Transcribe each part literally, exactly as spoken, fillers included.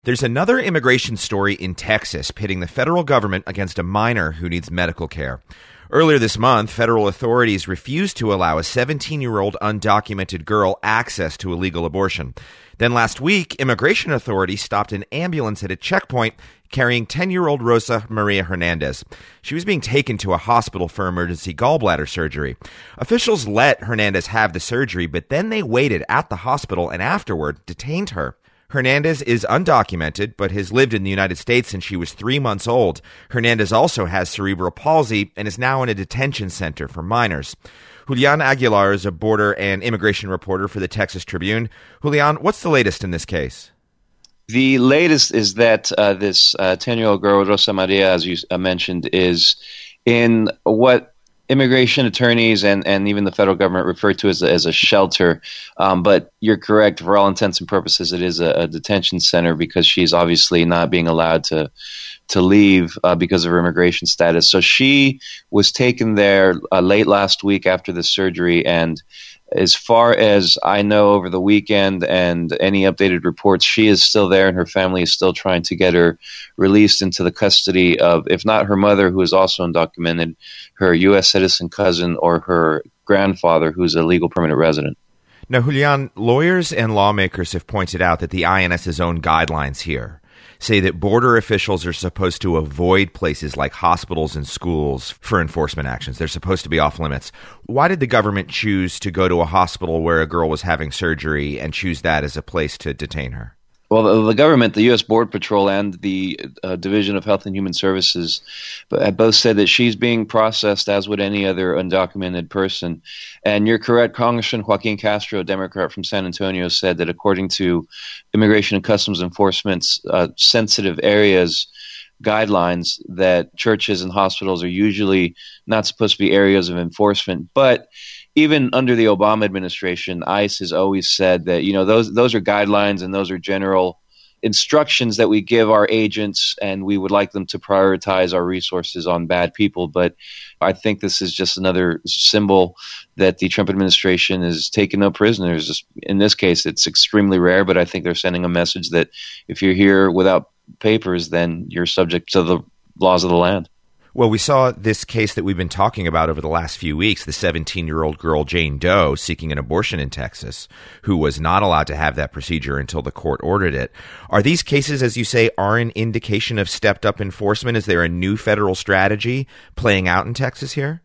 There's another immigration story in Texas pitting the federal government against a minor who needs medical care. Earlier this month, federal authorities refused to allow a seventeen-year-old undocumented girl access to a legal abortion. Then last week, immigration authorities stopped an ambulance at a checkpoint carrying ten-year-old Rosa Maria Hernandez. She was being taken to a hospital for emergency gallbladder surgery. Officials let Hernandez have the surgery, but then they waited at the hospital and afterward detained her. Hernandez is undocumented, but has lived in the United States since she was three months old. Hernandez also has cerebral palsy and is now in a detention center for minors. Julian Aguilar is a border and immigration reporter for the Texas Tribune. Julian, what's the latest in this case? The latest is that uh, this uh, ten-year-old girl, Rosa Maria, as you uh, mentioned, is in what immigration attorneys and, and even the federal government refer to as a, as a shelter. Um, but you're correct. For all intents and purposes, it is a, a detention center because she's obviously not being allowed to to leave uh, because of her immigration status. So she was taken there uh, late last week after the surgery. And as far as I know, over the weekend and any updated reports, she is still there and her family is still trying to get her released into the custody of, if not her mother, who is also undocumented, her U S citizen cousin, or her grandfather, who's a legal permanent resident. Now, Julian, lawyers and lawmakers have pointed out that the INS's own guidelines here say that border officials are supposed to avoid places like hospitals and schools for enforcement actions. They're supposed to be off limits. Why did the government choose to go to a hospital where a girl was having surgery and choose that as a place to detain her? Well, the, the government, the U S Border Patrol and the uh, Division of Health and Human Services have both said that she's being processed as would any other undocumented person. And you're correct, Congressman Joaquin Castro, a Democrat from San Antonio, said that according to Immigration and Customs Enforcement's uh, sensitive areas guidelines, that churches and hospitals are usually not supposed to be areas of enforcement. But even under the Obama administration, ICE has always said that, you know, those those are guidelines and those are general instructions that we give our agents, and we would like them to prioritize our resources on bad people. But I think this is just another symbol that the Trump administration is taking no prisoners. In this case, it's extremely rare, but I think they're sending a message that if you're here without papers, then you're subject to the laws of the land. Well, we saw this case that we've been talking about over the last few weeks, the seventeen-year-old girl Jane Doe seeking an abortion in Texas, who was not allowed to have that procedure until the court ordered it. Are these cases, as you say, are an indication of stepped-up enforcement? Is there a new federal strategy playing out in Texas here?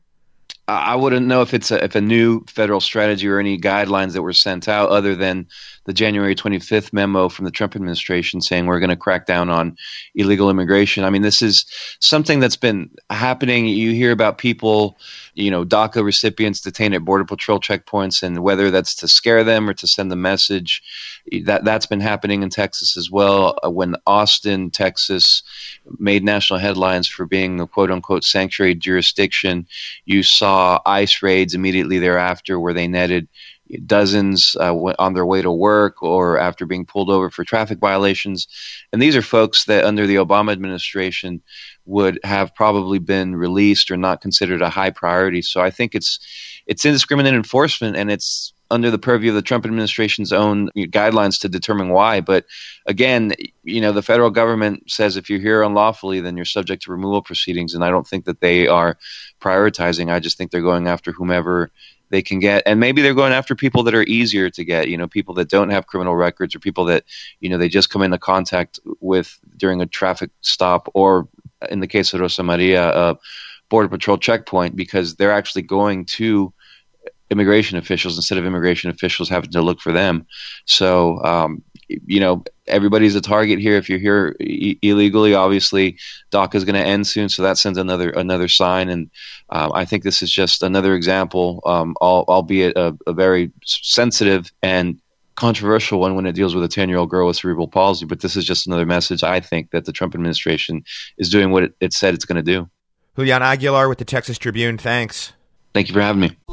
I wouldn't know if it's a, if a new federal strategy or any guidelines that were sent out other than the January twenty-fifth memo from the Trump administration saying we're going to crack down on illegal immigration. I mean, this is something that's been happening. You hear about people, you know, DACA recipients detained at Border Patrol checkpoints, and whether that's to scare them or to send the message, that that's been happening in Texas as well. When Austin, Texas, made national headlines for being a quote-unquote sanctuary jurisdiction, you saw ICE raids immediately thereafter where they netted dozens uh, on their way to work or after being pulled over for traffic violations. And these are folks that under the Obama administration would have probably been released or not considered a high priority. So I think it's it's indiscriminate enforcement, and it's under the purview of the Trump administration's own guidelines to determine why. But again, you know, the federal government says if you're here unlawfully, then you're subject to removal proceedings. And I don't think that they are prioritizing. I just think they're going after whomever they can get. And maybe they're going after people that are easier to get, you know, people that don't have criminal records or people that, you know, they just come into contact with during a traffic stop, or in the case of Rosa Maria, a Border Patrol checkpoint, because they're actually going to immigration officials instead of immigration officials having to look for them. So, um, you know, everybody's a target here. If you're here e- illegally, obviously DACA is going to end soon, so that sends another another sign. And um, I think this is just another example, um, al- albeit a, a very sensitive and controversial one when it deals with a ten-year-old girl with cerebral palsy. But this is just another message, I think, that the Trump administration is doing what it, it said it's going to do. Julian Aguilar with the Texas Tribune. Thanks. Thank you for having me.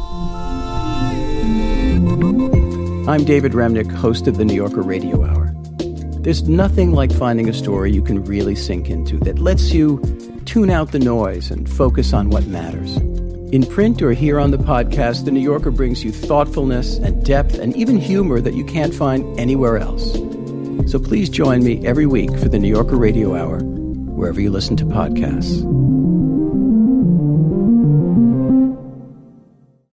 I'm David Remnick, host of the New Yorker Radio Hour. There's nothing like finding a story you can really sink into that lets you tune out the noise and focus on what matters. In print or here on the podcast, the New Yorker brings you thoughtfulness and depth and even humor that you can't find anywhere else. So please join me every week for the New Yorker Radio Hour, wherever you listen to podcasts.